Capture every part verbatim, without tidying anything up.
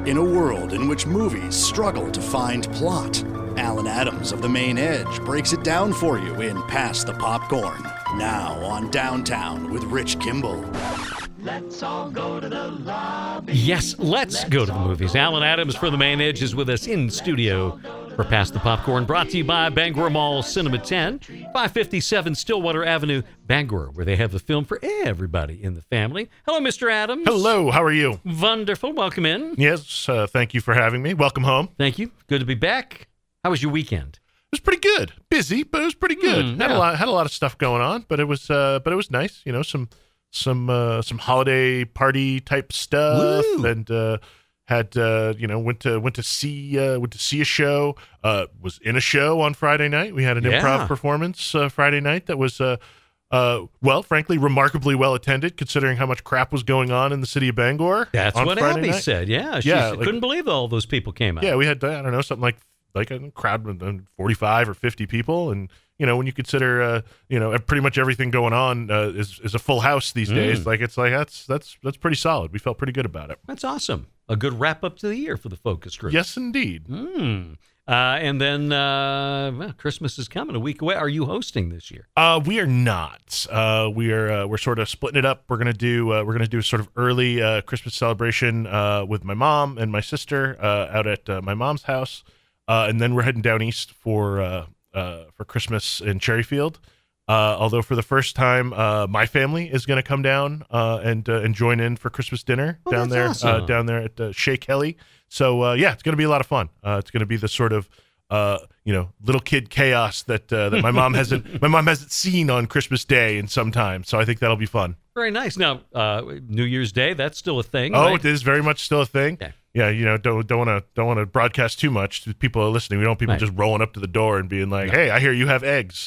In a world in which movies struggle to find plot, Alan Adams of The Main Edge breaks it down for you in Pass the Popcorn. Now on Downtown with Rich Kimball. Let's all go to the lobby. Yes, let's, let's go to the movies. Alan Adams for The Main Edge is with us in studio for Pass the Popcorn, brought to you by Bangor Mall Cinema ten, five fifty-seven Stillwater Avenue, Bangor, where they have the film for everybody in the family. Hello, Mister Adams. Hello, how are you? Wonderful. Welcome in. Yes, uh, thank you for having me. Welcome home. Thank you. Good to be back. How was your weekend? It was pretty good. Busy, but it was pretty good. Mm, had yeah. a lot had a lot of stuff going on, but it was uh, but it was nice, you know, some some uh, some holiday party type stuff. Woo. and uh Had uh, you know went to went to see uh, went to see a show. Uh, was in a show on Friday night. We had an Yeah. improv performance uh, Friday night that was uh, uh, well, frankly, remarkably well attended, considering how much crap was going on in the city of Bangor. That's on what Friday Abby night. said. Yeah, she Yeah, she like- couldn't believe all those people came out. Yeah, we had I don't know something like like a crowd of uh, forty-five or fifty people, and you know when you consider uh, you know pretty much everything going on uh, is is a full house these Mm. days. Like it's like that's that's that's pretty solid. We felt pretty good about it. That's awesome. A good wrap up to the year for the focus group. Yes, indeed. Mm. Uh, and then uh, well, Christmas is coming a week away. Are you hosting this year? Uh, we are not. Uh, we are. Uh, we're sort of splitting it up. We're gonna do. Uh, we're gonna do a sort of early uh, Christmas celebration uh, with my mom and my sister uh, out at uh, my mom's house, uh, and then we're heading down east for uh, uh, for Christmas in Cherryfield. Uh, although for the first time, uh, my family is going to come down uh, and uh, and join in for Christmas dinner Oh, down that's there uh, awesome. down there at uh, Shea Kelly. So uh, yeah, it's going to be a lot of fun. Uh, it's going to be the sort of uh, you know little kid chaos that uh, that my mom hasn't my mom hasn't seen on Christmas Day in some time. So I think that'll be fun. Very nice. Now, uh, New Year's Day, that's still a thing. Oh, right? it is very much still a thing. Okay. Yeah, you know, don't don't want to don't want to broadcast too much. People are listening. We don't want people Right. just rolling up to the door and being like, "Hey, I hear you have eggs."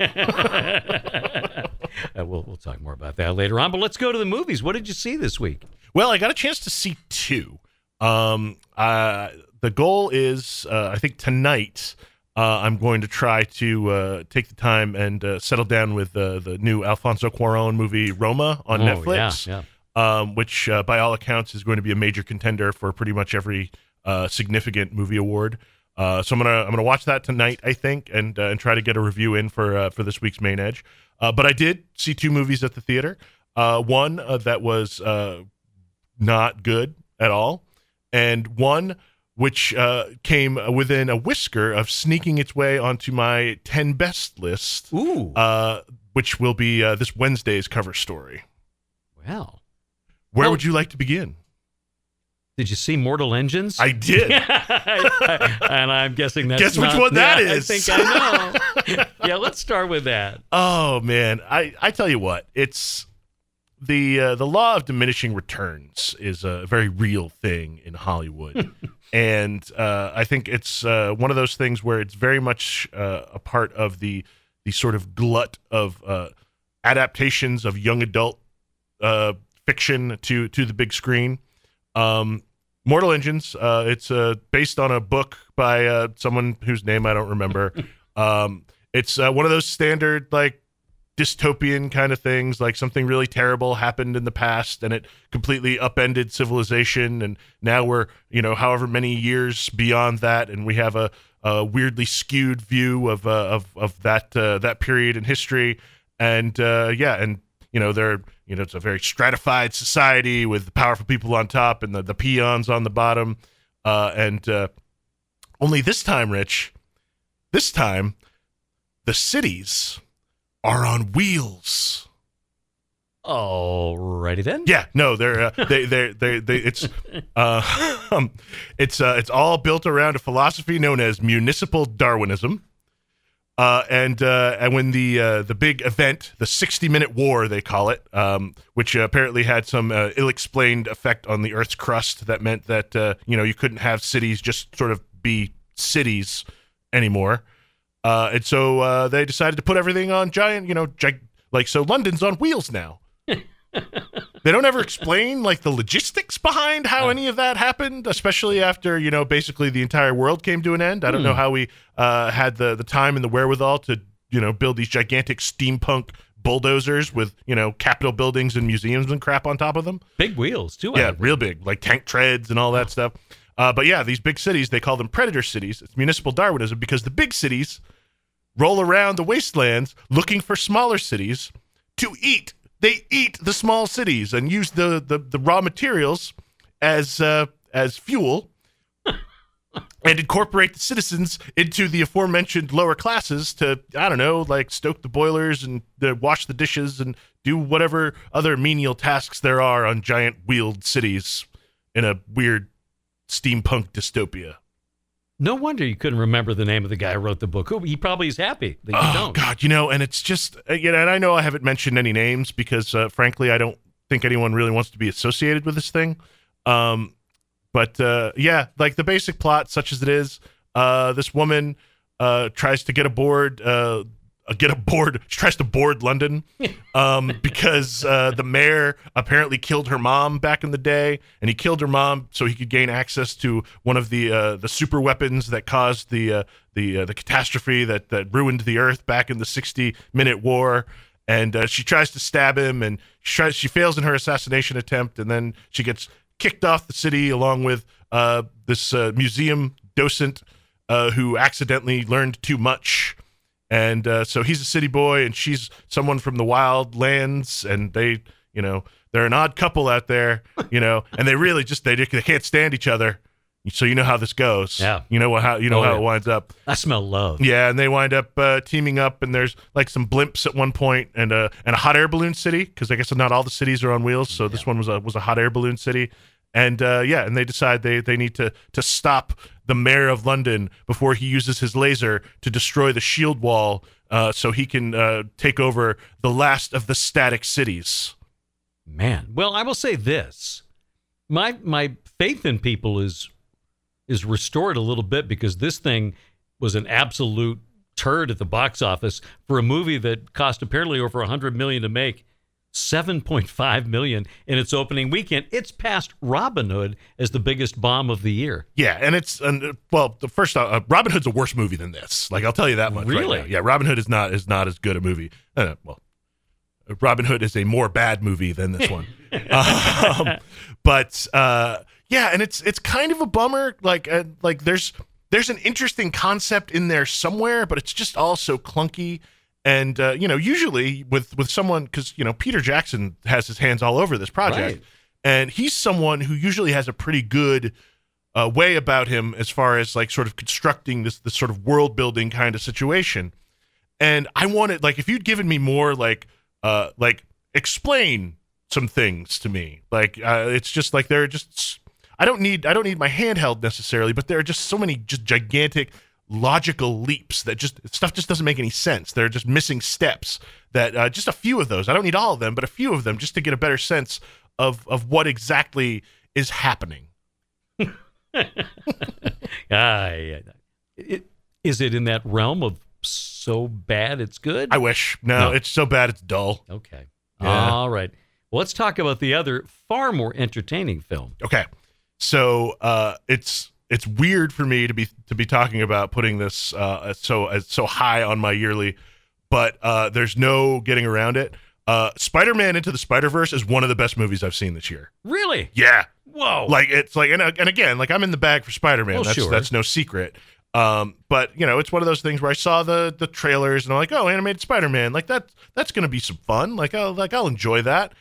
Uh, we'll we'll talk more about that later on. But let's go to the movies. What did you see this week? Well, I got a chance to see two. Um, uh, the goal is, uh, I think tonight, uh, I'm going to try to uh, take the time and uh, settle down with uh, the new Alfonso Cuarón movie Roma on Oh, Netflix, yeah, Um, which, uh, by all accounts, is going to be a major contender for pretty much every uh, significant movie award. Uh, so I'm gonna I'm gonna watch that tonight, I think, and uh, and try to get a review in for uh, for this week's Main Edge. Uh, but I did see two movies at the theater. Uh, one uh, that was uh, not good at all, and one which uh, came within a whisker of sneaking its way onto my ten best list, Ooh. uh, which will be uh, this Wednesday's cover story. Well, Where Well- would you like to begin? did you see Mortal Engines? I did. And I'm guessing that's Guess which not- one that yeah, is. I think I know. Yeah, let's start with that. Oh man, I, I tell you what, it's the uh, the law of diminishing returns is a very real thing in Hollywood, and uh, I think it's uh, one of those things where it's very much uh, a part of the the sort of glut of uh, adaptations of young adult uh, fiction to to the big screen. Um, Mortal Engines. Uh, it's uh, based on a book by uh, someone whose name I don't remember. Um, it's uh, one of those standard like dystopian kind of things, like something really terrible happened in the past and it completely upended civilization, and now we're you know however many years beyond that, and we have a, a weirdly skewed view of uh, of of that uh, that period in history, and uh, yeah, and you know they're you know it's a very stratified society with the powerful people on top and the, the peons on the bottom, uh, and uh, only this time, Rich, this time the cities are on wheels. Alrighty then. Yeah, no, they're uh, they they they they it's uh um, it's uh, it's all built around a philosophy known as municipal Darwinism. Uh, and uh, and when the uh, the big event, the sixty minute war, they call it, um, which uh, apparently had some uh, ill-explained effect on the Earth's crust that meant that uh, you know you couldn't have cities just sort of be cities anymore. Uh, and so uh, they decided to put everything on giant, you know, gig- like so London's on wheels now. They don't ever explain like the logistics behind how any of that happened, especially after, you know, basically the entire world came to an end. I don't Hmm. know how we uh, had the, the time and the wherewithal to, you know, build these gigantic steampunk bulldozers with, you know, Capitol buildings and museums and crap on top of them. Big wheels too. I Yeah, would real big, like tank treads and all that stuff. Uh, but yeah, these big cities, they call them predator cities. It's municipal Darwinism because the big cities roll around the wastelands looking for smaller cities to eat. They eat the small cities and use the the, the raw materials as uh, as fuel and incorporate the citizens into the aforementioned lower classes to, I don't know, like stoke the boilers and uh, wash the dishes and do whatever other menial tasks there are on giant wheeled cities in a weird steampunk dystopia. No wonder you couldn't remember the name of the guy who wrote the book. He probably is happy that you Oh, don't. God, you know, and it's just, uh, you know, and I know I haven't mentioned any names because, uh, frankly, I don't think anyone really wants to be associated with this thing. Um, but, uh, yeah, like the basic plot, such as it is, uh, this woman uh, tries to get aboard, uh, uh, get aboard, she tries to board London um, because uh, the mayor apparently killed her mom back in the day, and he killed her mom so he could gain access to one of the uh, the super weapons that caused the uh, the uh, the catastrophe that, that ruined the earth back in the sixty minute war. And uh, she tries to stab him, and she tries, she fails in her assassination attempt, and then she gets kicked off the city along with uh, this uh, museum docent uh, who accidentally learned too much. And uh, so he's a city boy, and she's someone from the wild lands, and they, you know, they're an odd couple out there, you know, and they really just, they, they can't stand each other. So you know how this goes. Yeah. You know how, you know Oh, how yeah. it winds up. I smell love. Yeah, and they wind up uh, teaming up, and there's like some blimps at one point, and a and a hot air balloon city, because I guess not all the cities are on wheels, so this one was a was a hot air balloon city, and uh, yeah, and they decide they they need to to stop the mayor of London before he uses his laser to destroy the shield wall, uh, so he can uh, take over the last of the static cities. Man, well, I will say this: my my faith in people is is restored a little bit because this thing was an absolute turd at the box office for a movie that cost apparently over a hundred million to make. seven point five million in its opening weekend. It's passed Robin Hood as the biggest bomb of the year. Yeah, and it's and uh, well, the first uh, Robin Hood's a worse movie than this. Like I'll tell you that much. Really? Right now. Yeah, Robin Hood is not is not as good a movie. Uh, well, Robin Hood is a more bad movie than this one. um, but uh, yeah, and it's it's kind of a bummer. Like uh, like there's there's an interesting concept in there somewhere, but it's just all so clunky. And uh, you know, usually with with someone, because you know Peter Jackson has his hands all over this project, Right. and he's someone who usually has a pretty good uh, way about him as far as like sort of constructing this this sort of world building kind of situation. And I wanted, like, if you'd given me more like uh like explain some things to me, like uh, it's just like there are just I don't need I don't need my handheld necessarily, but there are just so many just gigantic logical leaps that just stuff just doesn't make any sense. They're just missing steps that uh, just a few of those. I don't need all of them, but a few of them just to get a better sense of of what exactly is happening. Ah, yeah. It, is it in that realm of so bad it's good? I wish. No, No. it's so bad it's dull. Okay. Yeah. All right. Well, let's talk about the other far more entertaining film. Okay. So uh, it's it's weird for me to be to be talking about putting this uh, so as so high on my yearly, but uh, there's no getting around it. Uh, Spider-Man Into the Spider-Verse is one of the best movies I've seen this year. Really? Yeah, Whoa. like it's like and and again, like I'm in the bag for Spider-Man. Well, that's sure. that's no secret. Um, but you know, it's one of those things where I saw the the trailers and I'm like, oh, animated Spider-Man, like that that's gonna be some fun. Like I'll like I'll enjoy that.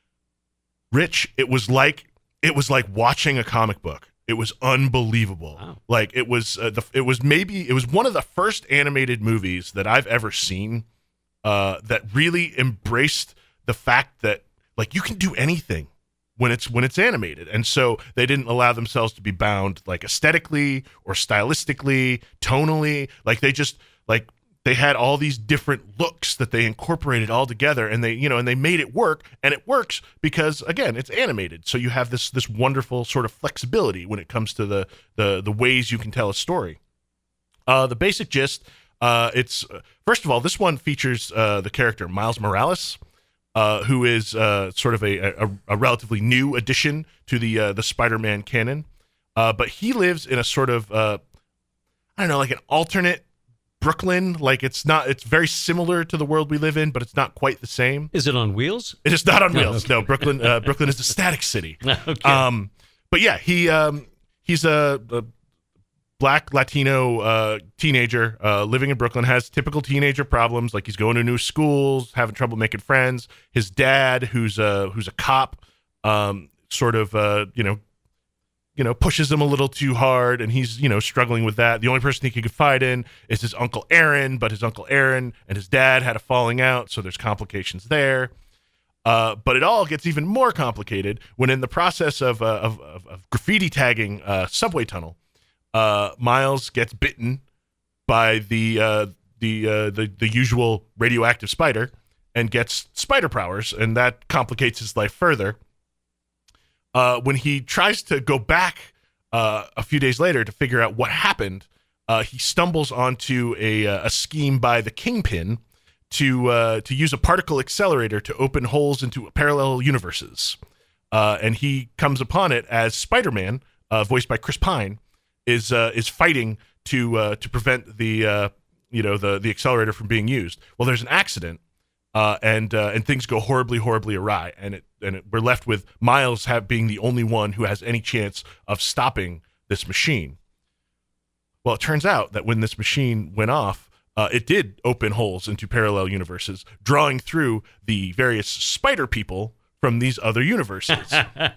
Rich, it was like it was like watching a comic book. It was unbelievable. Wow. Like it was uh, the it was maybe it was one of the first animated movies that I've ever seen uh, that really embraced the fact that like you can do anything when it's when it's animated. And so they didn't allow themselves to be bound like aesthetically or stylistically, tonally. Like they just like they had all these different looks that they incorporated all together, and they, you know, and they made it work. And it works because again, it's animated. So you have this this wonderful sort of flexibility when it comes to the the the ways you can tell a story. Uh, the basic gist, uh, it's uh, first of all, this one features uh, the character Miles Morales, uh, who is uh, sort of a, a, a relatively new addition to the uh, the Spider-Man canon. Uh, but he lives in a sort of uh, I don't know, like an alternate Brooklyn. Like it's not, it's very similar to the world we live in, but it's not quite the same. Is it on wheels? It is not on No, wheels. okay. No, Brooklyn. Uh, Brooklyn is a static city. Okay. Um, but yeah, he um, he's a, a black Latino uh, teenager uh, living in Brooklyn, has typical teenager problems, like he's going to new schools, having trouble making friends. His dad, who's a who's a cop, um, sort of uh, you know, you know, pushes him a little too hard, and he's you know struggling with that. The only person he can confide in is his uncle Aaron, but his uncle Aaron and his dad had a falling out, so there's complications there. Uh, but it all gets even more complicated when, in the process of uh, of, of, of graffiti tagging a subway tunnel, uh, Miles gets bitten by the uh, the, uh, the the usual radioactive spider and gets spider powers, and that complicates his life further. Uh, when he tries to go back uh, a few days later to figure out what happened, uh, he stumbles onto a a scheme by the Kingpin to uh, to use a particle accelerator to open holes into parallel universes. Uh, and he comes upon it as Spider-Man, uh, voiced by Chris Pine, is uh, is fighting to uh, to prevent the uh, you know the the accelerator from being used. Well, there's an accident, uh, and uh, and things go horribly horribly awry, and it and it, we're left with Miles have being the only one who has any chance of stopping this machine. Well, it turns out that when this machine went off, Uh, it did open holes into parallel universes, drawing through the various spider people from these other universes.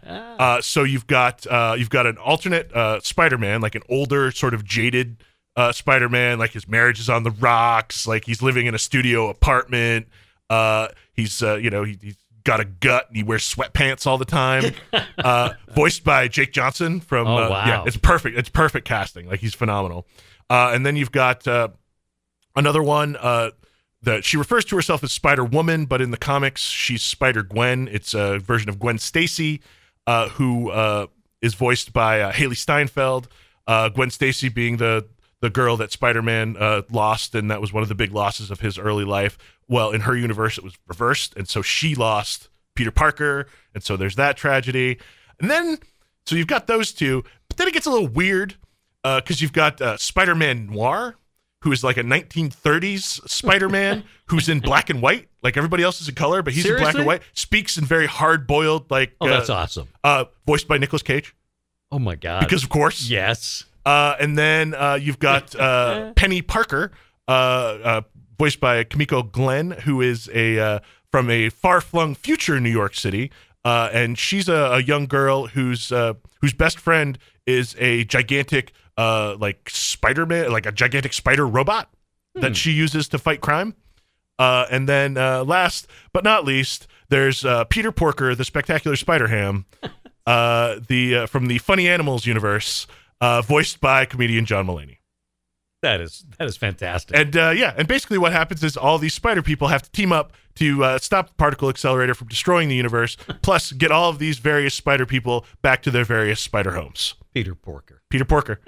uh, so you've got uh, you've got an alternate uh, Spider-Man, like an older, sort of jaded uh, Spider-Man, like his marriage is on the rocks, like he's living in a studio apartment. Uh, he's uh, you know he, he's got a gut and he wears sweatpants all the time. Uh, voiced by Jake Johnson from. Oh, uh, wow. Yeah, it's perfect. It's perfect casting. Like he's phenomenal. Uh, and then you've got. Uh, Another one uh, that she refers to herself as Spider-Woman, but in the comics, she's Spider-Gwen. It's a version of Gwen Stacy, uh, who uh, is voiced by uh, Haley Steinfeld. Uh, Gwen Stacy being the the girl that Spider-Man uh, lost, and that was one of the big losses of his early life. Well, in her universe, it was reversed, and so she lost Peter Parker, and so there's that tragedy. And then, so you've got those two, but then it gets a little weird because uh, you've got uh, Spider-Man Noir, who is like a nineteen thirties Spider-Man who's in black and white. Like everybody else is in color, but he's Seriously? in black and white. Speaks in very hard-boiled, like... Oh, that's uh, awesome. Uh, voiced by Nicolas Cage. Oh, my God. Because, of course. Yes. Uh, and then uh, you've got uh, Penny Parker, uh, uh, voiced by Kimiko Glenn, who is a uh, from a far-flung future in New York City. Uh, and she's a, a young girl whose uh, whose best friend is a gigantic... Uh, like Spider-Man, like a gigantic spider robot hmm. that she uses to fight crime. Uh, and then uh, last but not least, there's uh, Peter Porker, the Spectacular Spider-Ham, uh, the uh, from the Funny Animals universe, uh, voiced by comedian John Mulaney. That is that is fantastic. And uh, yeah, and basically what happens is all these spider people have to team up to uh, stop the particle accelerator from destroying the universe, plus get all of these various spider people back to their various spider homes. Peter Porker. Peter Porker.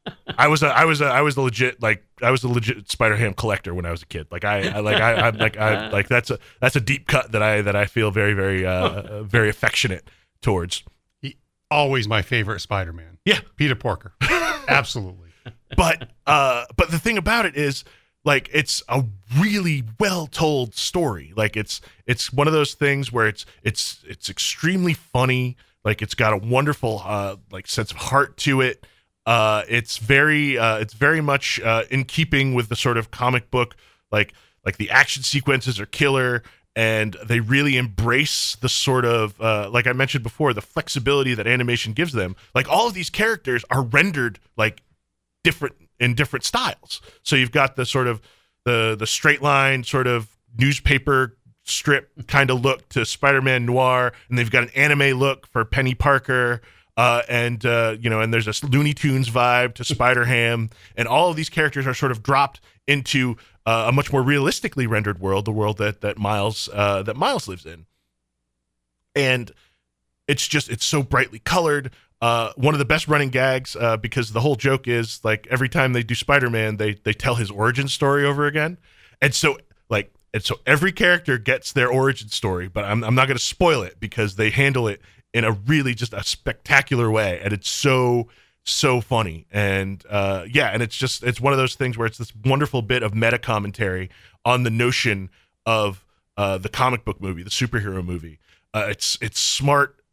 I was a, I was a, I was a legit like I was a legit Spider-Ham collector when I was a kid. Like I, I like I, I'm like I like that's a that's a deep cut that I that I feel very very uh, very affectionate towards. He, always my favorite Spider-Man. Yeah, Peter Porker. Absolutely. But uh, but the thing about it is, like, it's a really well told story. Like it's it's one of those things where it's it's it's extremely funny. Like it's got a wonderful uh, like sense of heart to it. Uh, it's very, uh, it's very much uh, in keeping with the sort of comic book, like like the action sequences are killer, and they really embrace the sort of, uh, like I mentioned before, the flexibility that animation gives them. Like all of these characters are rendered like different in different styles. So you've got the sort of the the straight line sort of newspaper strip kind of look to Spider-Man Noir, and they've got an anime look for Penny Parker. Uh, and, uh, you know, and there's a Looney Tunes vibe to Spider-Ham, and all of these characters are sort of dropped into uh, a much more realistically rendered world, the world that, that Miles, uh, that Miles lives in. And it's just, it's so brightly colored. Uh, one of the best running gags, uh, because the whole joke is like every time they do Spider-Man, they, they tell his origin story over again. And so like, and so every character gets their origin story, but I'm, I'm not going to spoil it because they handle it in a really just a spectacular way, and it's so so funny, and uh, yeah, and it's just it's one of those things where it's this wonderful bit of meta commentary on the notion of uh, the comic book movie, the superhero movie. Uh, it's it's smart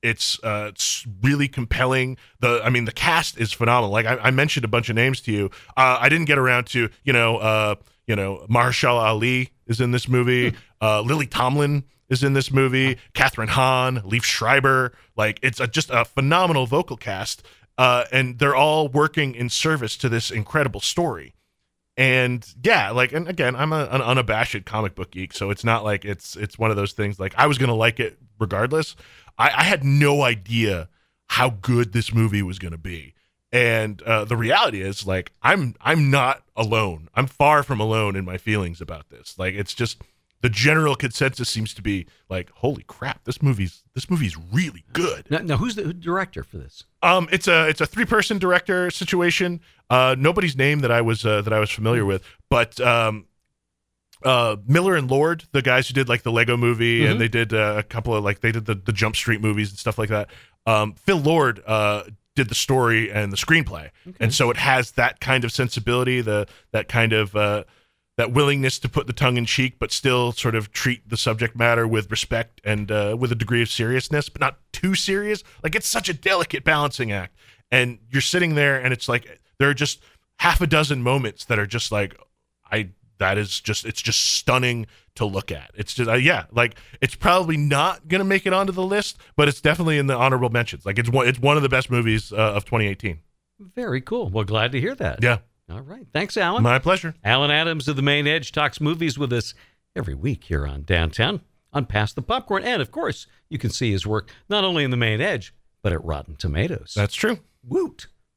It's uh, it's really compelling. The I mean, the cast is phenomenal. Like I, I mentioned a bunch of names to you. Uh, I didn't get around to you know uh, you know Mahershala Ali is in this movie. uh, Lily Tomlin is in this movie. Catherine Hahn, Liev Schreiber. Like it's a, just a phenomenal vocal cast, uh, and they're all working in service to this incredible story. And yeah, like, and again, I'm a, an unabashed comic book geek, so it's not like it's it's one of those things like I was gonna like it regardless. I, I had no idea how good this movie was gonna be, and uh, the reality is, like, I'm I'm not alone. I'm far from alone in my feelings about this. Like, it's just the general consensus seems to be like, holy crap, this movie's this movie's really good. Now, now who's the who's the director for this? Um, it's a it's a three person director situation. Uh, nobody's name that I was uh, that I was familiar with, but um, uh, Miller and Lord, the guys who did like the Lego Movie, Mm-hmm. and they did uh, a couple of like they did the the Jump Street movies and stuff like that. Um, Phil Lord uh, did the story and the screenplay, Okay. and so it has that kind of sensibility, the that kind of uh, that willingness to put the tongue in cheek, but still sort of treat the subject matter with respect and uh, with a degree of seriousness, but not too serious. Like, it's such a delicate balancing act, and you're sitting there, and it's like there are just half a dozen moments that are just like, I that is just it's just stunning to look at. It's just uh, yeah, like it's probably not gonna make it onto the list, but it's definitely in the honorable mentions. Like it's one it's one of the best movies uh, of twenty eighteen. Very cool. Well, glad to hear that. Yeah, All right. Thanks, Alan. my pleasure. Alan Adams of The Main Edge talks movies with us every week here on Downtown on Pass the Popcorn. And, of course, you can see his work not only in The Main Edge, but at Rotten Tomatoes. That's true. Woot.